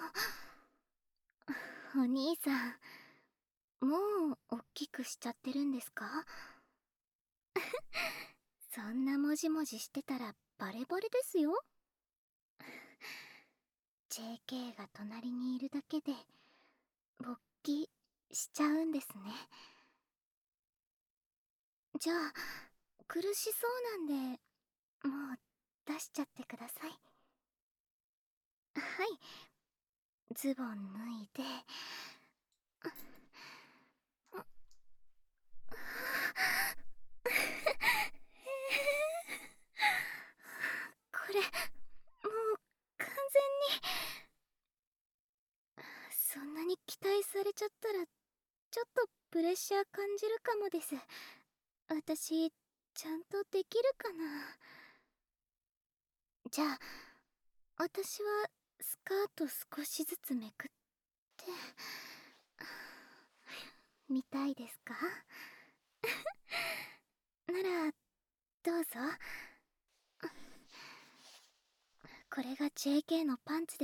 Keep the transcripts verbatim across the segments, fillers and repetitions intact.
お兄さん、もうおっきくしちゃってるんですか？そんなもじもじしてたらバレバレですよ。ジェーケー が隣にいるだけで勃起しちゃうんですね。じゃあ苦しそうなんでもう出しちゃってください。はい、ズボン脱いで。これもう完全に。そんなに期待されちゃったらちょっとプレッシャー感じるかもです。私ちゃんとできるかな。じゃあ私はスカート少しずつめくってみたいですか？ならどうぞ。これが ジェーケー のパンツです。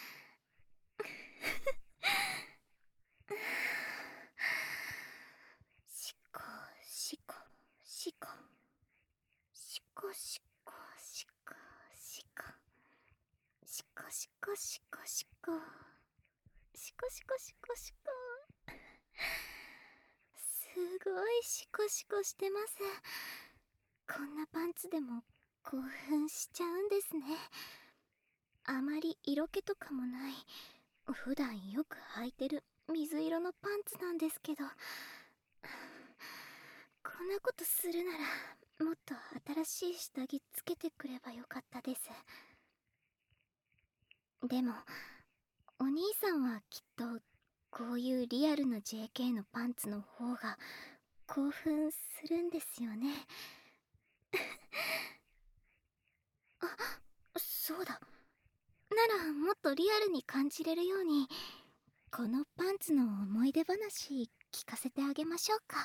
しこしこしこしこしこしこしこしこしこしこしこしこしこしこしこ。すごいシコシコしてます。こんなパンツでも興奮しちゃうんですね。あまり色気とかもない普段よく履いてる水色のパンツなんですけど、こんなことするならもっと新しい下着つけてくればよかったです。でもお兄さんはきっとこういうリアルな ジェーケー のパンツの方が興奮するんですよね。あ、そうだ。ならもっとリアルに感じれるようにこのパンツの思い出話聞かせてあげましょうか。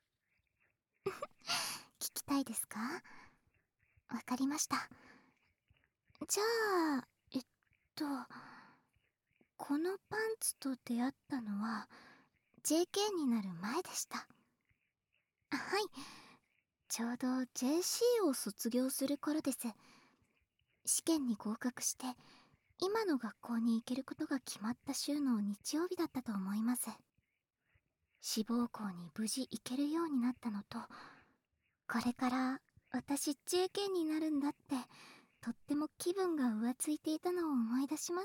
聞きたいですか？わかりました。じゃあえっとこのパンツと出会ったのは ジェーケー になる前でした。はい、ちょうど ジェーシー を卒業する頃です。試験に合格して今の学校に行けることが決まった週の日曜日だったと思います。志望校に無事行けるようになったのと、これから私 ジェーケー になるんだってとっても気分が浮ついていたのを思い出します。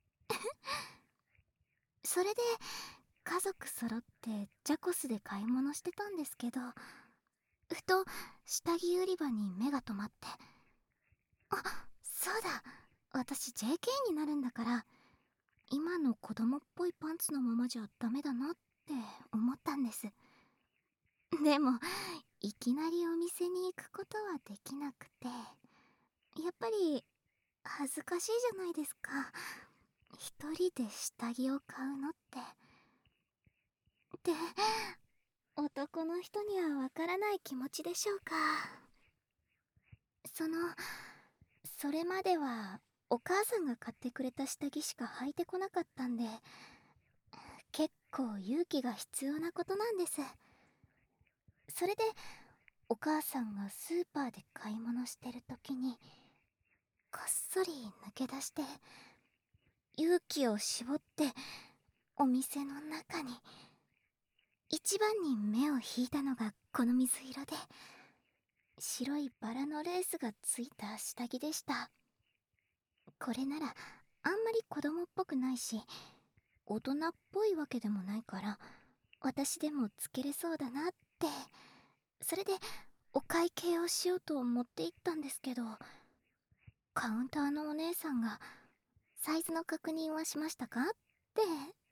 それで家族揃ってジャコスで買い物してたんですけど、ふと下着売り場に目が留まって、あ、そうだ、私 ジェーケー になるんだから今の子供っぽいパンツのままじゃダメだなって思ったんです。でもいきなりお店に行くことはできなくて、やっぱり恥ずかしいじゃないですか、一人で下着を買うのって。で、男の人にはわからない気持ちでしょうか。そのそれまではお母さんが買ってくれた下着しか履いてこなかったんで、結構勇気が必要なことなんです。それでお母さんがスーパーで買い物してる時にこっそり抜け出して勇気を絞ってお店の中に、一番に目を引いたのがこの水色で白いバラのレースがついた下着でした。これならあんまり子供っぽくないし大人っぽいわけでもないから私でもつけれそうだなって。それでお会計をしようと持って行ったんですけど、カウンターのお姉さんがサイズの確認はしましたかって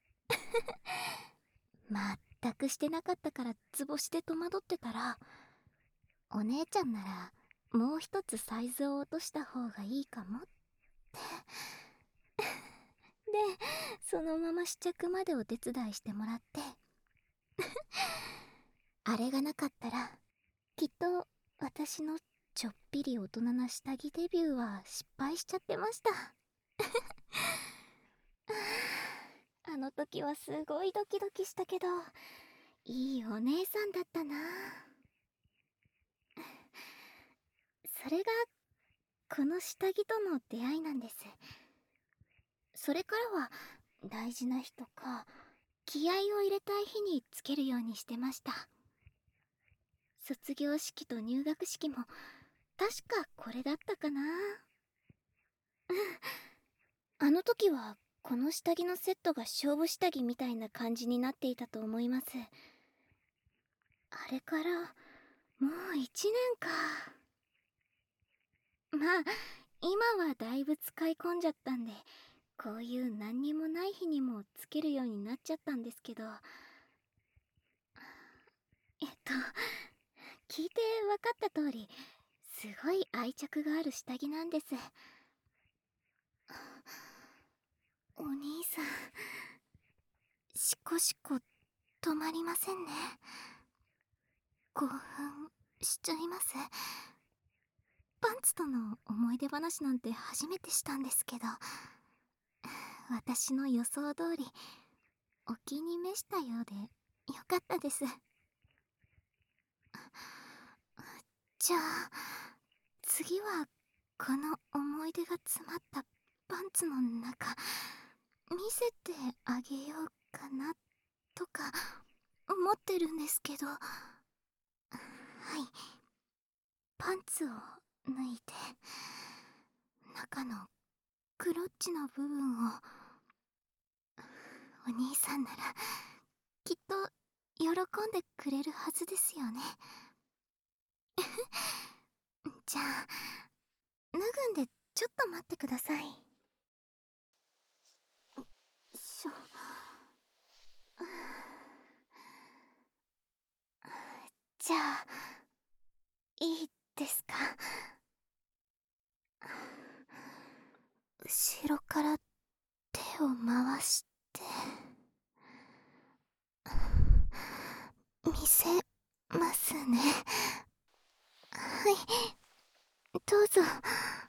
全くしてなかったから図星で戸惑ってたら、お姉ちゃんならもう一つサイズを落とした方がいいかもってで、そのまま試着までお手伝いしてもらってあれがなかったらきっと私のちょっぴり大人な下着デビューは失敗しちゃってました。 あの時はすごいドキドキしたけど、いいお姉さんだったな。それがこの下着との出会いなんです。それからは大事な日とか気合を入れたい日につけるようにしてました。卒業式と入学式も確かこれだったかな。あの時はこの下着のセットが勝負下着みたいな感じになっていたと思います。あれからもういちねんか。まあ今はだいぶ使い込んじゃったんで、こういう何にもない日にもつけるようになっちゃったんですけど、えっと聞いて分かった通り、すごい愛着がある下着なんです。お兄さん、しこしこ止まりませんね。興奮しちゃいます。パンツとの思い出話なんて初めてしたんですけど、私の予想通りお気に召したようでよかったです。じゃあ次はこの思い出が詰まったパンツの中見せてあげようかなとか思ってるんですけど、はい、パンツを脱いで中のクロッチの部分を、お兄さんならきっと喜んでくれるはずですよね。じゃあ脱ぐんでちょっと待ってください。しょじゃあいいですか。後ろから手を回して見せますね。はい、どうぞ。よ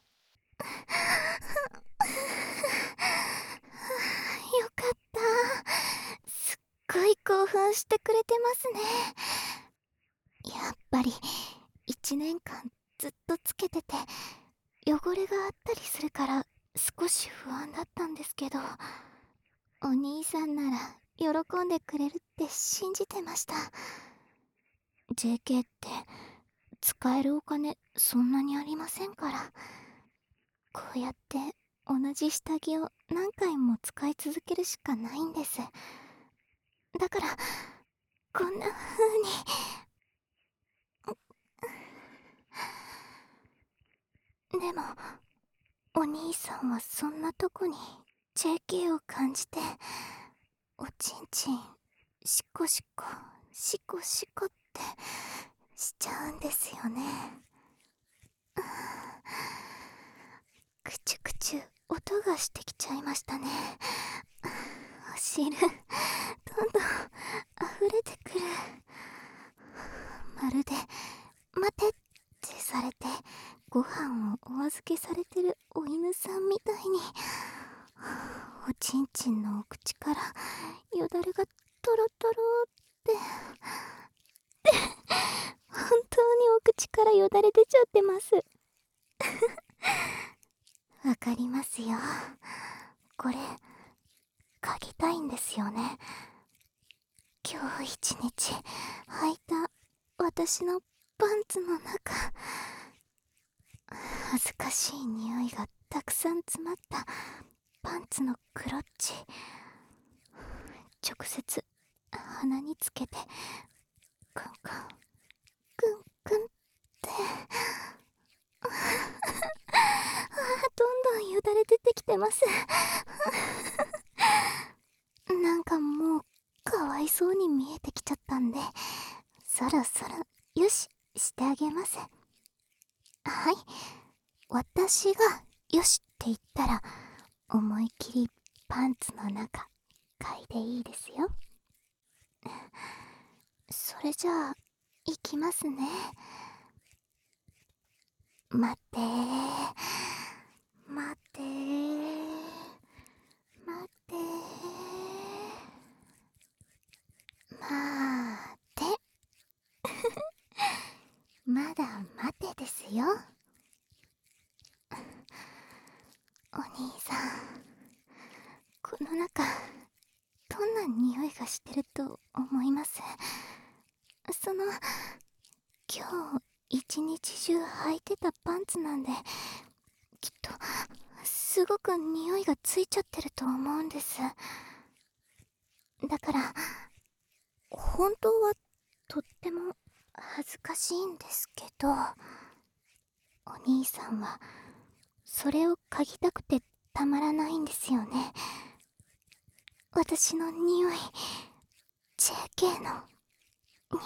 かった。すっごい興奮してくれてますね。やっぱりいちねんかんずっとつけてて汚れがあったりするから少し不安だったんですけど、お兄さんなら喜んでくれるって信じてました。 ジェーケー って使えるお金そんなにありませんから、こうやって同じ下着を何回も使い続けるしかないんです。だからこんな風に。でもお兄さんはそんなとこに ジェーケー を感じて、おちんちんシコシコシコシコってしちゃうんですよね。くちゅくちゅ音がしてきちゃいましたね。お汁どんどん溢れてくる。まるで待てってされてご飯をお預けされてるお犬さんみたいに、おちんちんのお口からよだれがトロトロって本当にお口からよだれ出ちゃってます。わかりますよ。これ嗅ぎたいんですよね。今日一日履いた私のパンツの中、恥ずかしい匂いがたくさん詰まったパンツのクロッチ、直接鼻につけてクンクンクンクンってああ、どんどんよだれ出てきてます。なんかもうかわいそうに見えてきちゃったんで、そろそろよししてあげます。はい、私がよしって言ったら思いっきりパンツの中嗅いでいいですよ。それじゃあいきますね。待ってー待ってー待ってー。 だ待てですよ。お兄さん、この中どんな匂いがしてると思います？その今日一日中履いてたパンツなんで、きっとすごく匂いがついちゃってると思うんです。だから本当はとっても恥ずかしいんですけど、お兄さんはそれを嗅ぎたくてたまらないんですよね。私の匂い、 ジェーケー の匂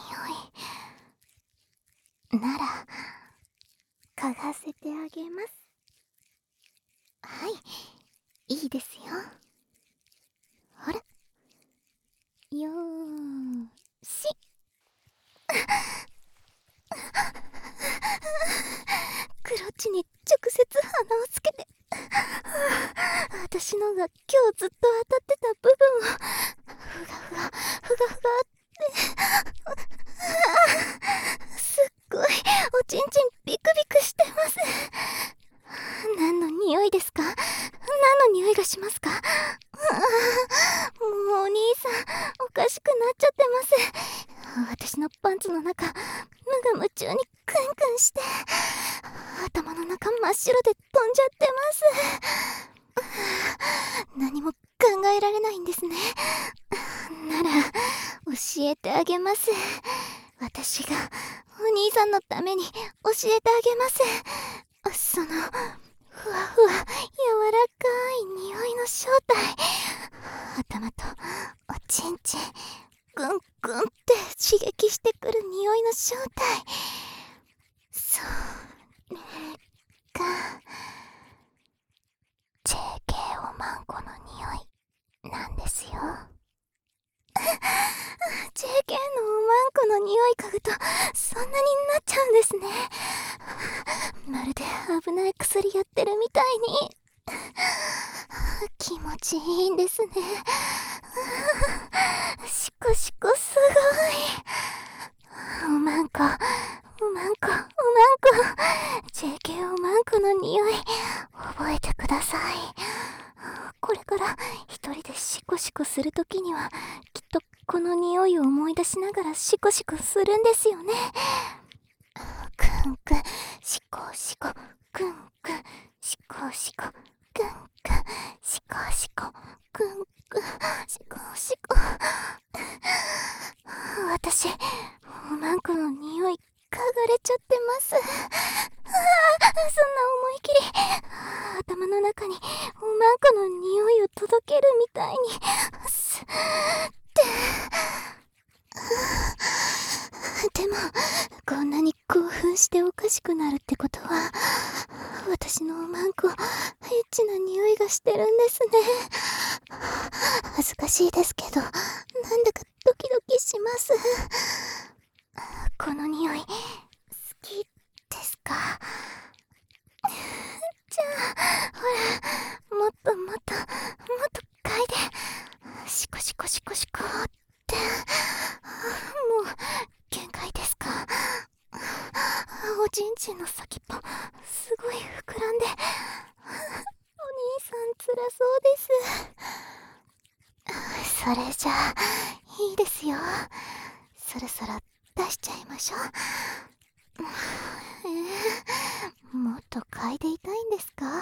いなら嗅がせてあげます。はい、いいですよ。ほら、よーし。クロッチに直接鼻をつけて、私のが今日ずっと当たってた部分をふがふがふがふがってすっごいおちんちんビクビクしてます。何の匂いですか？何の匂いがしますか？もうお兄さんおかしくなっちゃってます。私のパンツの中無我夢中にクンクンして、頭の中真っ白で飛んじゃってます。何も考えられないんですね。なら教えてあげます。私がお兄さんのために教えてあげます。そのふわふわ柔らかい匂いの正体、頭とおちんちんグングンって刺激してくる匂いの正体、それが ジェーケー おまんこの匂いなんですよ。ジェーケー のおまんこの匂い嗅ぐとそんなになっちゃうんですね。まるで危ない薬やってるみたいに気持ちいいんですね。シコシコすごい。おまんこ、おまんこ、おまんこ、 ジェーケー おまんこの匂い覚えてください。これから一人でシコシコするときにはきっとこの匂いを思い出しながらシコシコするんですよね。クンクンシコシコ、クンクンシコシコ、クンクンシコシコ、クンクンシコシコ。私おまんこの匂い嗅がれちゃってます。ああ、そんな思い切り頭の中におまんこの匂いを届けるみたいにスーってでもこんなに興奮しておかしくなるってことは、私のおまんこエッチな匂いがしてるんですね。恥ずかしいですけどなんだかドキドキします。この匂い好きですか？じゃあほら、もっともっともっと嗅いで、シコシコシコシコって。もう限界ですか？おちんちんの先っぽすごい膨らんで、お兄さん辛そうです。それじゃあいいですよ。そろそろ出しちゃいましょう。えー、もっと嗅いでいたいんですか？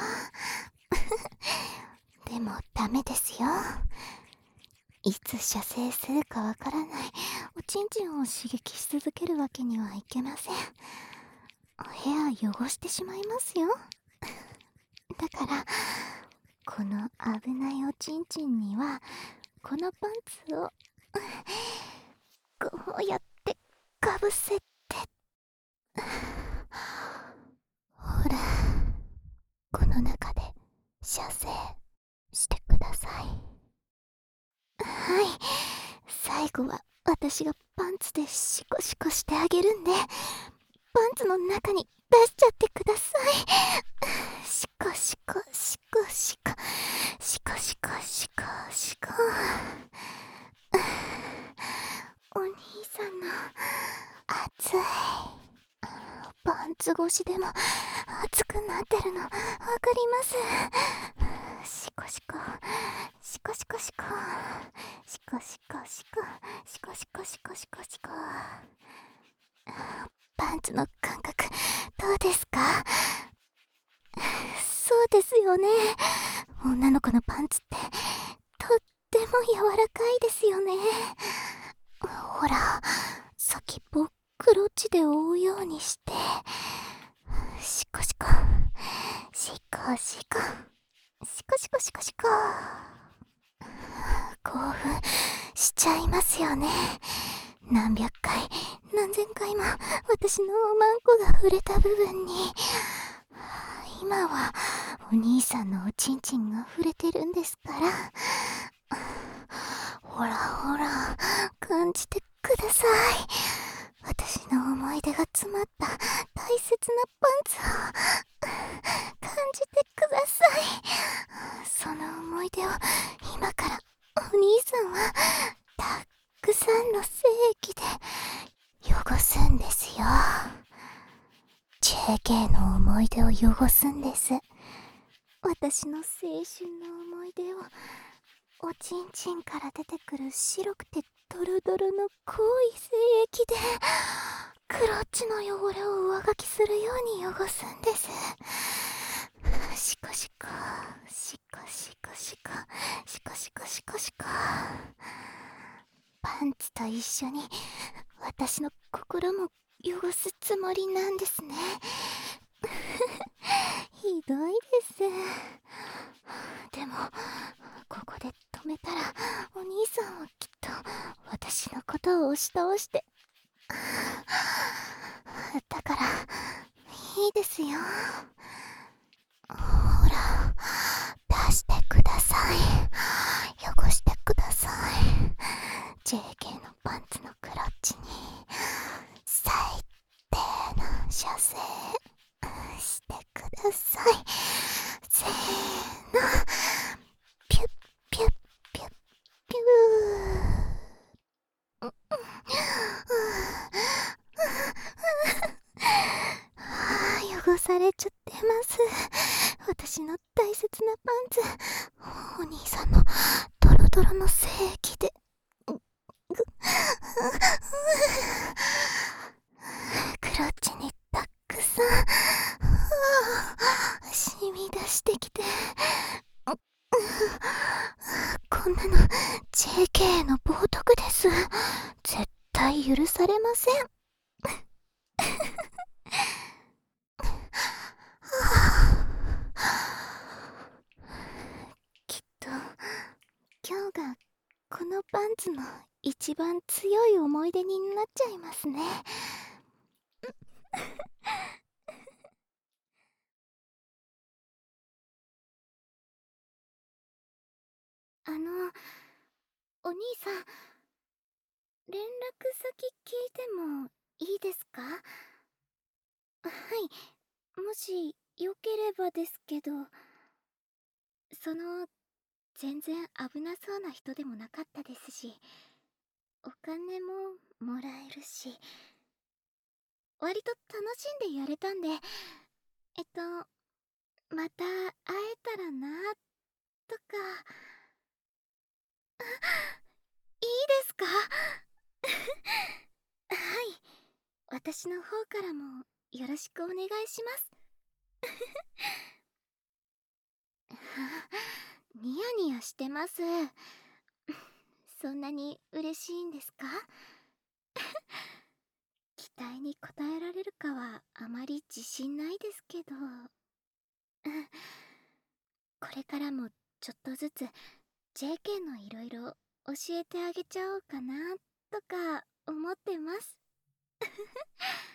でもダメですよ。いつ射精するかわからないおちんちんを刺激し続けるわけにはいけません。お部屋汚してしまいますよ。だからこの危ないおちんちんにはこのパンツをこうやってかぶせて、ほら、この中で射精してください。はい、最後は私がパンツでシコシコしてあげるんで、パンツの中に出しちゃってください。シコシコシコシコシコシコシコシコ。お兄さんの熱いパ越しでも熱くなってるのわかります。シコシコシコシコシコシコシコシコシコシコシコシコシコ。パンツの感覚どうですか？そうですよね。女の子のパンツってとっても柔らかいですよね。ほら、先っぽをクロッチで覆うようにして、シコシコシコシコシコシコシコシコ。興奮しちゃいますよね。何百回何千回も私のおまんこが触れた部分に、今はお兄さんのおちんちんが触れてるんですから、ほらほら感じてください。私の思い出が詰まった大切なパンツを感じてください。その思い出を今からお兄さんはたくさんの精液で汚すんですよ。 ジェーケー の思い出を汚すんです。私の青春の思い出をおちんちんから出てくる白くてドロドロの濃い精液でクロッチの汚れを上書きするように汚すんです。シコシコシコシコシコシコシコシコシコ。パンツと一緒に私の心も汚すつもりなんですね。ひどいです。でもここで止めたらお兄さんはきっと私のことを押し倒して、だからいいですよ。ほら出してください。汚してください。 ジェーケー のパンツのクロッチに最低な射精してください。せーの、ピュッピュッピュッピュー。あー、汚されちゃってます。私の大切なパンツ、お兄さんのドロドロの精液でクロッチにたくさん染み出してきて、こんなの ジェーケー の冒涜です。絶対許されません。きっと今日がこのパンツの一番強い思い出になっちゃいますね。あの、お兄さん、連絡先聞いてもいいですか？はい、もしよければですけど。その、全然危なそうな人でもなかったですし、お金ももらえるし、割と楽しんでやれたんで、えっと、また会えたらなとか。いいですか？はい、私の方からもよろしくお願いします。ニヤニヤしてます。そんなに嬉しいんですか？期待に応えられるかはあまり自信ないですけど。これからもちょっとずつ ジェーケー のいろいろ教えてあげちゃおうかなとか思ってます。